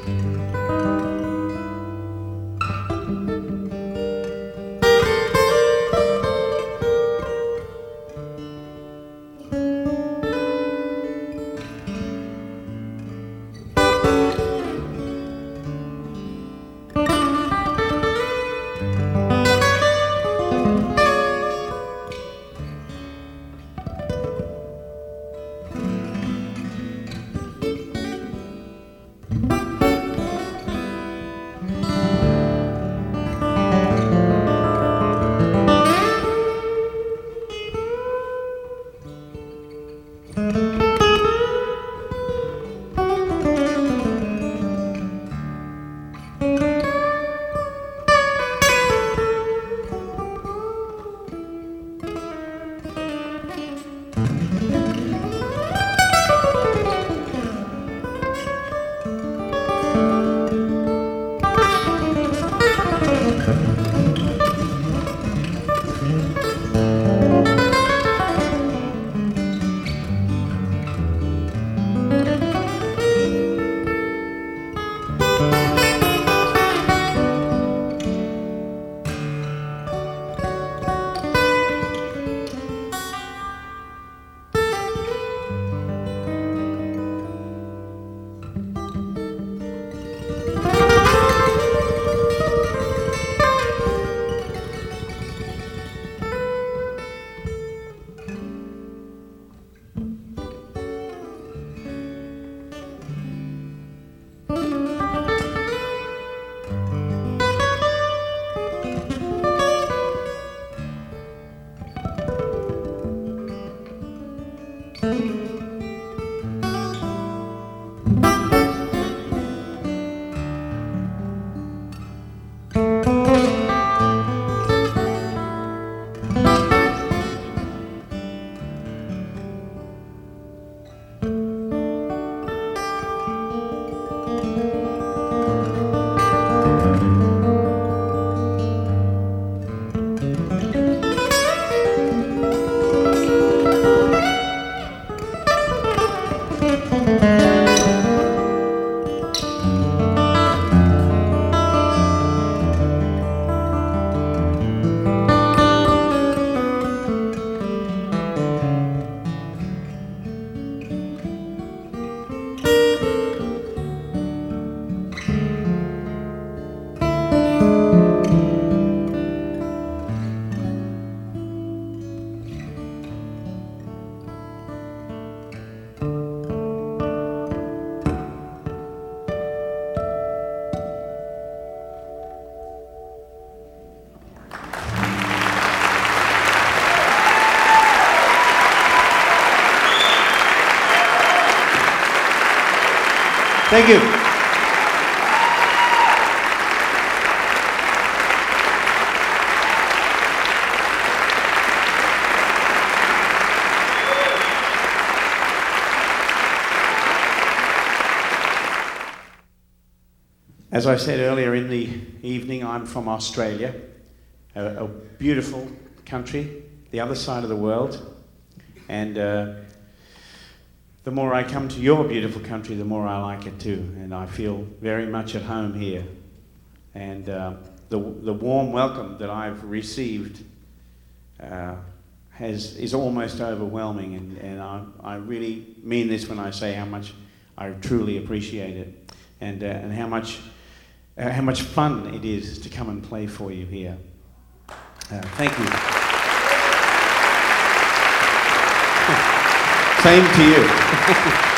Thank you. As I said earlier in the evening, I'm from Australia, a beautiful country, the other side of the world, and the more I come to your beautiful country, the more I like it too, and I feel very much at home here. And the warm welcome that I've received is almost overwhelming, and I really mean this when I say how much I truly appreciate it, and how much fun it is to come and play for you here. Thank you. Same to you.